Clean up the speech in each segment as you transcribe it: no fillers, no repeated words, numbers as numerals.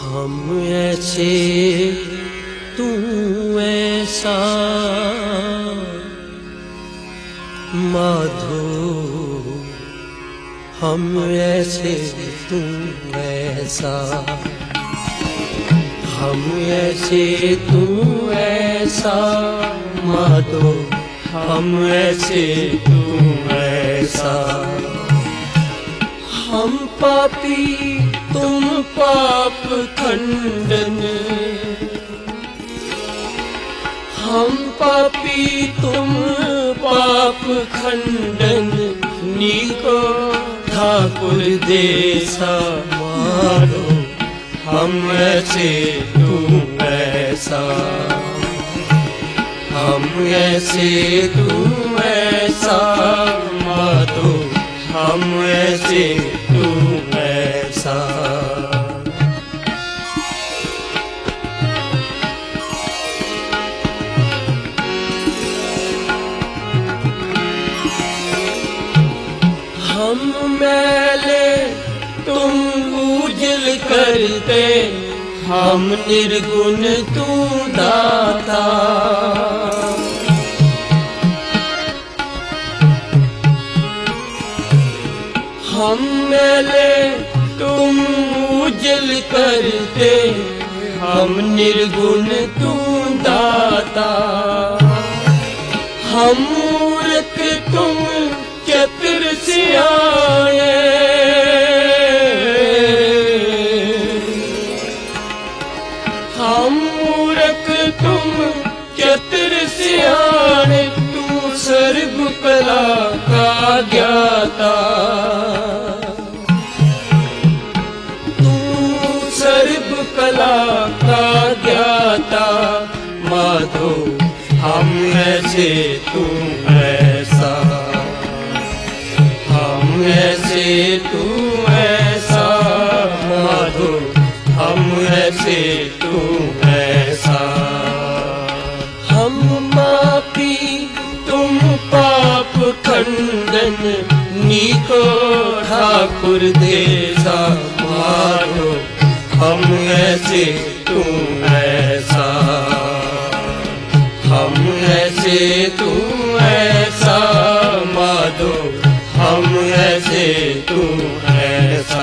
हम ऐसे तू ऐसा माधो, हम ऐसे तू ऐसा, हम ऐसे तू ऐसा माधो, हम ऐसे तू ऐसा। हम पापी तुम पाप खंडन, हम पापी तुम पाप खंडन, नीको ठाकुर देसा मारो, हम ऐसे तू ऐसा, हम ऐसे तू ऐसा माधो, हम ऐसे तू ऐसा। हम मैले तुम उजल करते, हम निर्गुण तू दाता। हम मैले तुम उजल करते, हम निर्गुण तू दाता। हम मूर्ख तुम चतुर सियाए, हम मूर्ख तुम चतुर सियाने, तू सर्व कला का ज्ञाता। तू सर्व कला का ज्ञाता माधो, हम ऐसे तू ऐसा, हम ऐसे तू ऐसा माधो, हम ऐसे तू ऐसा। हम पापी तुम पाप खंडन, नीको ठाकुर देसा माधो, हम ऐसे तू ऐसा, हम ऐसे तू ऐसा माधो, हम ऐसे तू ऐसा।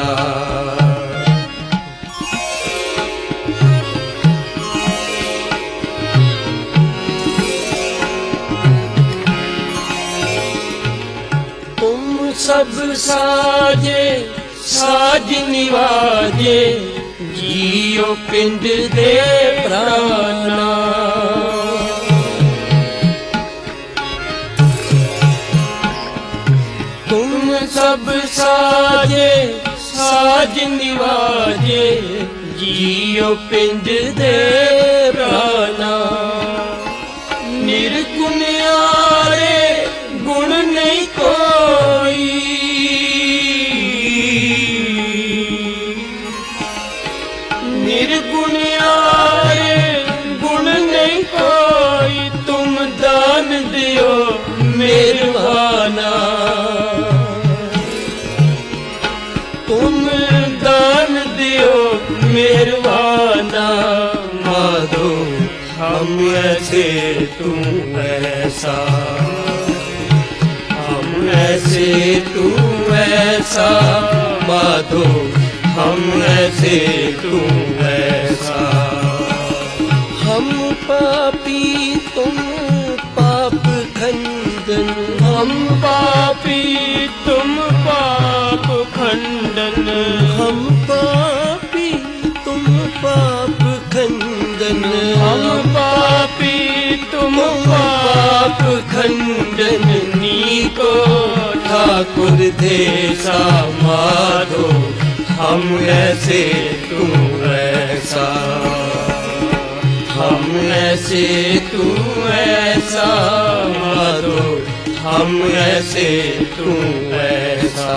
तुम सब साजे साज निवाजे, जियो पिंड दे प्राणा। तुम सब साजे साज निवाजे, जियो पिंड दे प्राणा। निर्गुण आरे गुण नहीं कोई, निर्गुण आरे गुण नहीं कोई, तुम दान दियो मेहरबाना। तुम दान दियो मेहरबाना माधो, हम ऐसे तू ऐसा, हम ऐसे तू ऐसा माधो, हम ऐसे तू ऐसा। हम पापी तुम पाप खंडन, हम पापी तुम पाप खंडन, हम पापी तुम पाप खंडन, हम पापी तुम पाप खंडन, नीको ठाकुर देसा माधो, हम ऐसे तू ऐसा, हम ऐसे तू ऐसा माधो, हम ऐसे तू ऐसा।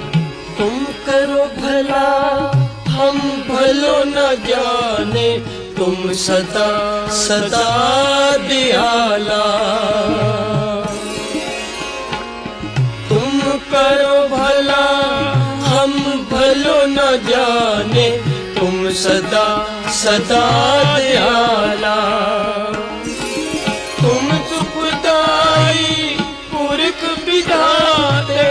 तुम करो भला हम भलो न जाने, तुम सदा सदा दयाला। तुम करो भला हम भलो न जाने, तुम सदा सदा दयाला। तुम सुखदाई पुरख विधाते,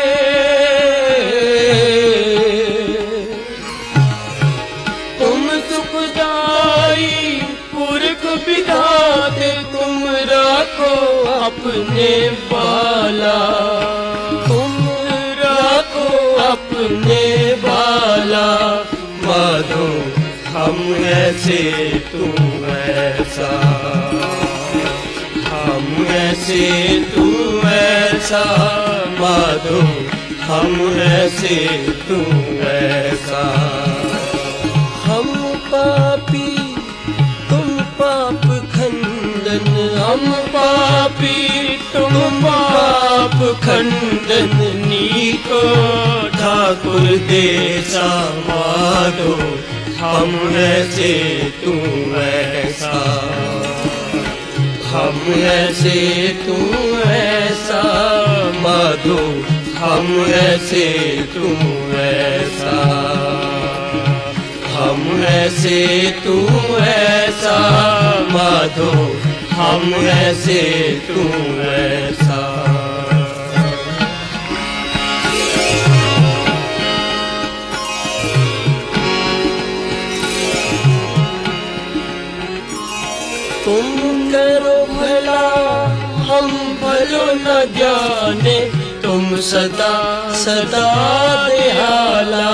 तुम सुखदाई पुरख विधाते, तुम राखो अपने बाला, तुम राखो अपने बाला। माधो हम ऐसे तू ऐसा, हम ऐसे तू ऐसा। माधो हम ऐसे तू ऐसा। हम पापी तुम पाप खंडन, हम पापी तुम पाप खंडन। नीको ठाकुर देसा माधो हम ऐसे तू ऐसा, हम ऐसे तू ऐसा। माधो हम ऐसे तू ऐसा, हम ऐसे तू ऐसा। माधो हम ऐसे तू ऐसा। तुम करो भला हम भलो न जाने, तुम सदा सदा दयाला।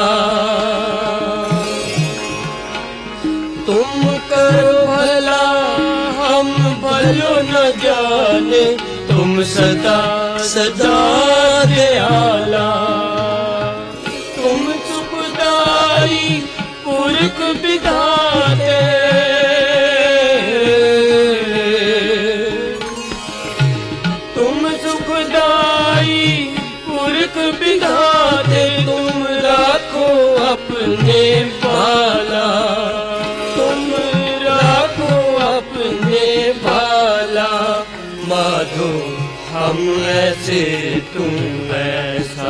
तुम करो भला हम भलो न जाने, तुम सदा सदा दयाला। तुम सुखदाई पुरख विधाते, तुम सुखदाई पुरख विधाते, तुम राखो अपने बाला, तुम राखो अपने बाला। माधो हम ऐसे तू ऐसा,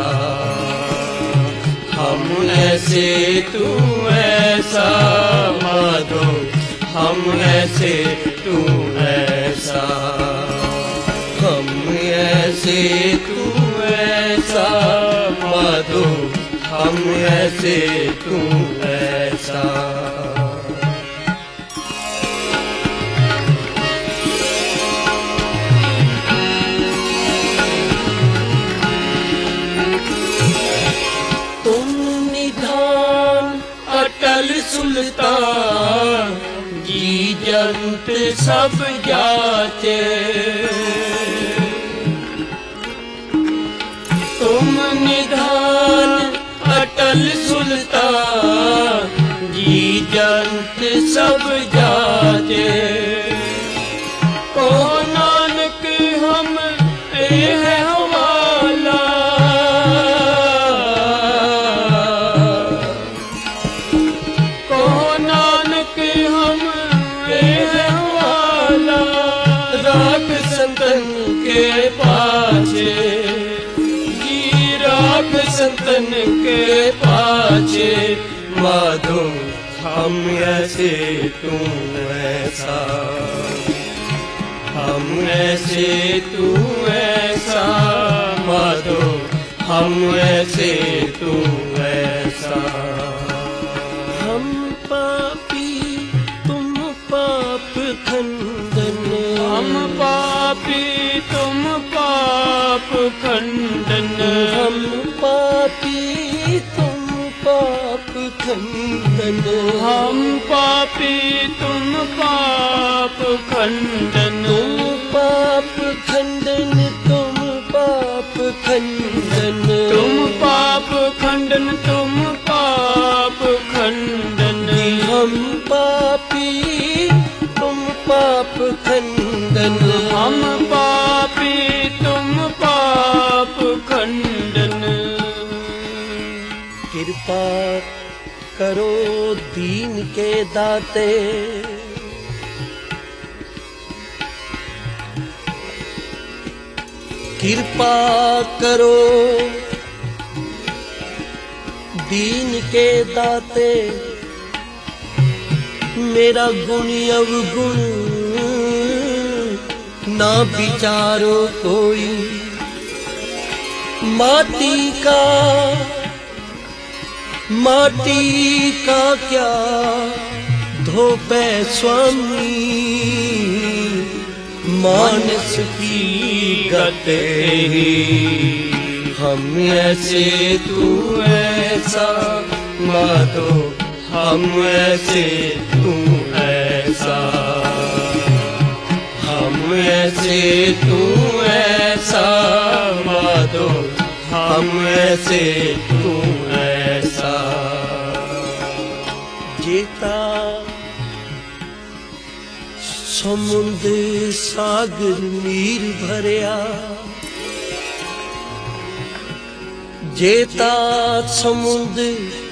हम ऐसे तू ऐसा। माधो हम ऐसे तू ऐसा, हम ऐसे तू ऐसा। माधो हम ऐसे तू ऐसा। तुम निधान अटल सुल्तान, जी जंत सब जाते। तुम निधान अटल सुल्तान, जी जंत सब जाते। को नानक हम पे है हवाला, को नानक हम पे है हवाला। राख संतन के पाछे, संतन के पाछे। माधो हम ऐसे तू ऐसा, हम ऐसे तू ऐसा। माधो हम ऐसे तू ऐसा। हम पापी तुम पाप खंडन, हम पापी तुम पाप खंडन। हम पापी तुम पाप खंडन, हम पापी तुम पाप खंडन। तुम पाप खंडन, तुम पाप खंडन, तुम पाप खंडन, तुम पाप खंडन। हम पापी तुम पाप खंडन, हम पापी तुम पाप खंडन। कृपा करो दीन के दाते, कृपा करो दीन के दाते, मेरा गुण अवगुण ना विचारो कोई। माटी का क्या धोपे स्वामी, मानस की गते ही। हम ऐसे तू ऐसा माधो, हम ऐसे तू ऐसा, हम ऐसे तू ऐसा माधो, हम ऐसे तू ऐसा। जेता समुद्र सागर नीर भरिया, जेता समुद्र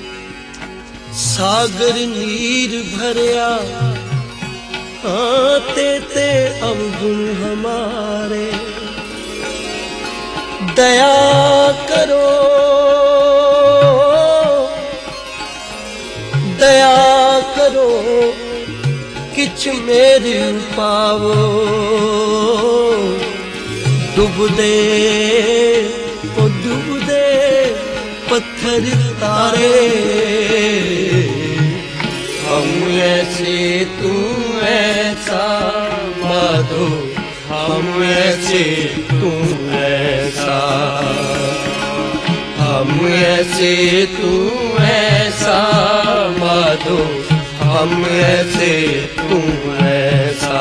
सागर नीर भरिया, ते अवगुण हमारे। दया करो, दया करो किछ मेरे पावो। डुबदे ओ डुबदे पत्थर तारे, हम ऐसे तू ऐसा माधो, हम ऐसे तू ऐसा, हम ऐसे तू ऐसा माधो, हम ऐसे तू ऐसा।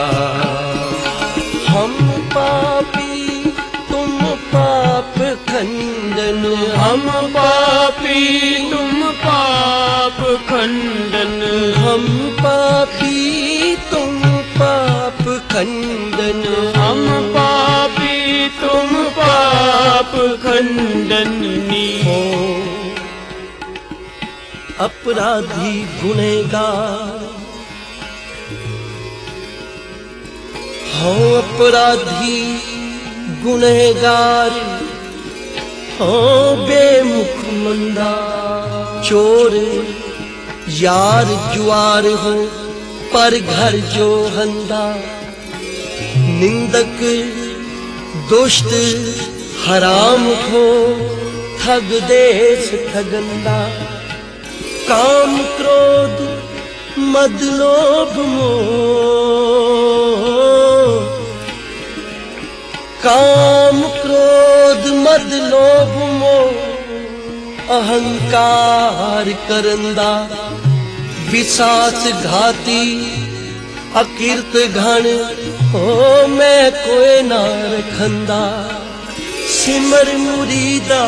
हम पापी तुम पाप खंडन, हम पापी तुम पाप खंडन, हम पापी तुम पाप खंडन, हम पापी तुम पाप खंडनी हो। अपराधी गुनहगार हो, अपराधी गुनहगार हो, बेमुख मंदा चोर यार जुआर हो, पर घर जो हंदा। निंदक दुष्ट हराम हो, ठग देश ठगंदा। काम क्रोध मद लोभ मोह, काम क्रोध मद लोभ मोह, अहंकार करंदा। विसास घाती अकीर्त घन हो, मैं कोई ना रखंदा। सिमर मुरीदा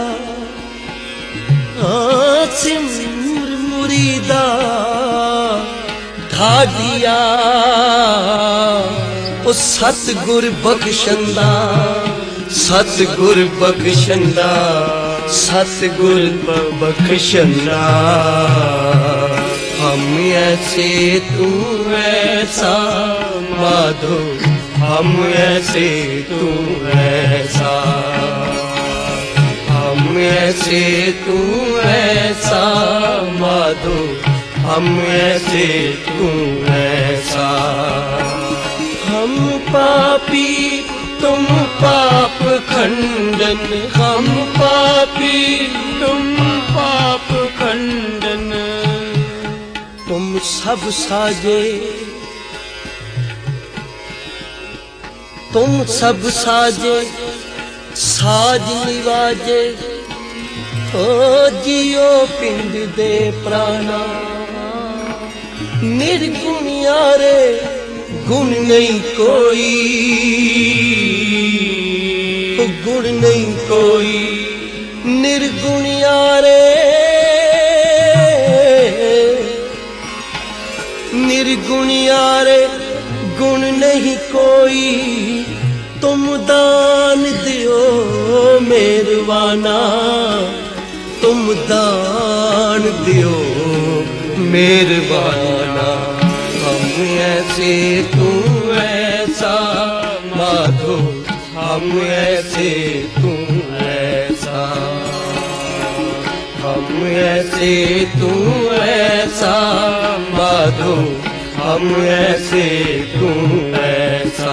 सिमर मुरीदा, ढाडिया ओ सतगुर बख्शंदा, सतगुर बख्शंदा, सतगुर बख्शंदा। हम ऐसे तू ऐसा माधो, हम ऐसे तू ऐसा, हम ऐसे तू ऐसा माधो, हम ऐसे तू ऐसा। हम पापी तुम पाप खंडन, हम पापी तुम पाप खंडन। तुम सब साजे, तुम सब साजे साज निवाजे। ओ जियो पिंड दे प्राणा, निर्गुणियारे गुण नहीं कोई, गुण नहीं कोई। निर्गुणियारे निर्गुणियारे गुण नहीं कोई। तुम दान दियो मेरवाना, तुम दान दियो मेरवाना। हम ऐसे तू ऐसा माधो, हम ऐसे तू ऐसा, हम ऐसे तू ऐसा माधो, हम ऐसे तू ऐसा।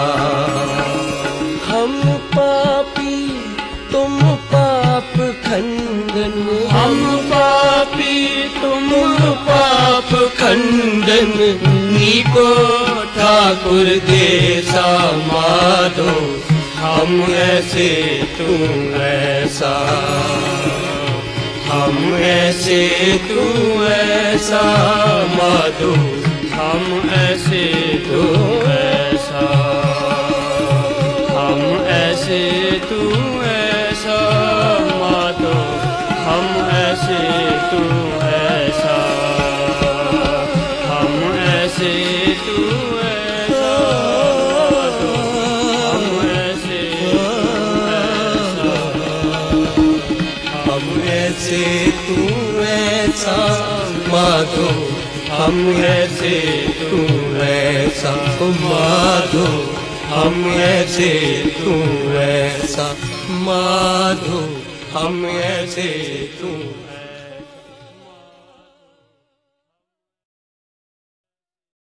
हम पापी तुम पाप खंडन, हम पापी तुम पाप खंडन, नीको ठाकुर देसा माधो, हम ऐसे तू ऐसा, हम ऐसे तू ऐसा माधो, हम ऐसे तू ऐसा, हम ऐसे तू ऐसा माधो, हम ऐसे तू ऐसा, हम ऐसे तू ऐसा माधो, हम ऐसे तू ऐसा माधो, हम ऐसे तू ऐसा माधो, हम ऐसे तू ऐसा माधो, हम ऐसे तू